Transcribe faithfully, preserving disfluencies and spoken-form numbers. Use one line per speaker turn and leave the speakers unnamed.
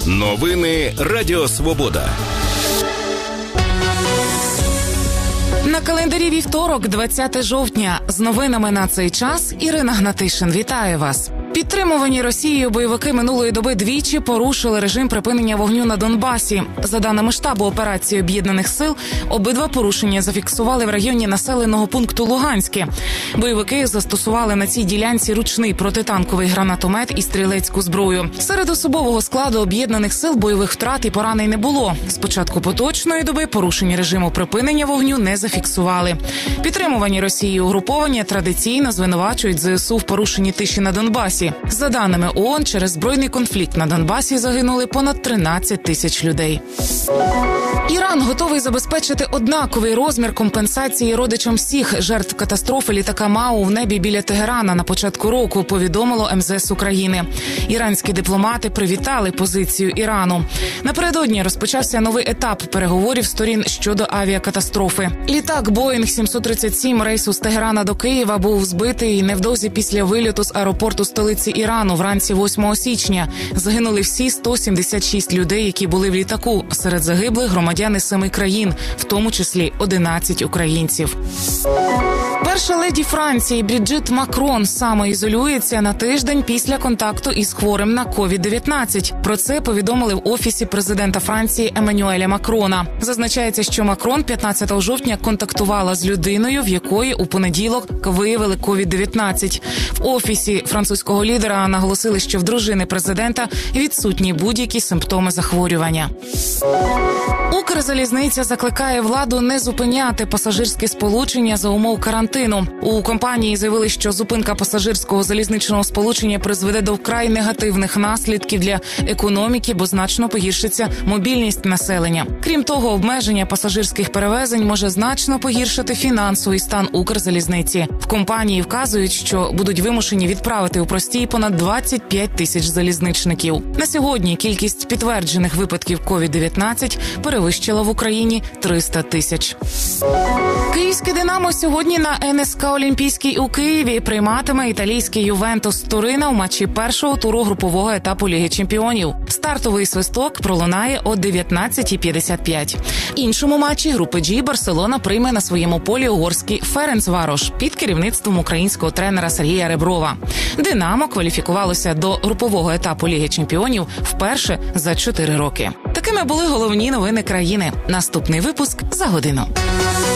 Новини Радіо Свобода.
На календарі вівторок, двадцяте жовтня. З новинами на цей час Ірина Гнатишин вітає вас. Підтримувані Росією бойовики минулої доби двічі порушили режим припинення вогню на Донбасі. За даними штабу операції Об'єднаних сил, обидва порушення зафіксували в районі населеного пункту Луганське. Бойовики застосували на цій ділянці ручний протитанковий гранатомет і стрілецьку зброю. Серед особового складу Об'єднаних сил бойових втрат і поранень не було. З початку поточної доби порушення режиму припинення вогню не зафіксували. Підтримувані Росією угруповання традиційно звинувачують ЗСУ в порушенні тиші на Донбасі. За даними ООН, через збройний конфлікт на Донбасі загинули понад тринадцять тисяч людей. Іран готовий забезпечити однаковий розмір компенсації родичам всіх жертв катастрофи літака МАУ в небі біля Тегерана на початку року, повідомило ем зе ес України. Іранські дипломати привітали позицію Ірану. Напередодні розпочався новий етап переговорів сторін щодо авіакатастрофи. Літак Боїнг сімсот тридцять сім рейсу з Тегерана до Києва був збитий невдовзі після вильоту з аеропорту столиці Ірану вранці восьмого січня. Загинули всі сто сімдесят шість людей, які були в літаку. Серед загиблих громадяни семи країн, в тому числі одинадцять українців. Перша леді Франції Бріджит Макрон самоізолюється на тиждень після контакту із хворим на ковід дев'ятнадцять. Про це повідомили в Офісі президента Франції Еммануеля Макрона. Зазначається, що Макрон п'ятнадцятого жовтня контактувала з людиною, в якої у понеділок виявили ковід дев'ятнадцять. В Офісі французького лідера наголосили, що в дружини президента відсутні будь-які симптоми захворювання. Укрзалізниця закликає владу не зупиняти пасажирське сполучення за умов карантину. У компанії заявили, що зупинка пасажирського залізничного сполучення призведе до вкрай негативних наслідків для економіки, бо значно погіршиться мобільність населення. Крім того, обмеження пасажирських перевезень може значно погіршити фінансовий стан Укрзалізниці. В компанії вказують, що будуть вимушені відправити у простій понад двадцять п'ять тисяч залізничників. На сьогодні кількість підтверджених випадків ковід дев'ятнадцять перевищила в Україні триста тисяч. Київське «Динамо» сьогодні на ен ес ка «Олімпійський» у Києві прийматиме італійський «Ювентус» Турина у матчі першого туру групового етапу Ліги чемпіонів. Стартовий свисток пролунає о дев'ятнадцятій п'ятдесят п'ять. В іншому матчі групи «Джі» Барселона прийме на своєму полі угорський Ференцварош під керівництвом українського тренера Сергія Реброва. «Динамо» кваліфікувалося до групового етапу Ліги чемпіонів вперше за чотири роки. Такими були головні новини країни. Наступний випуск за годину.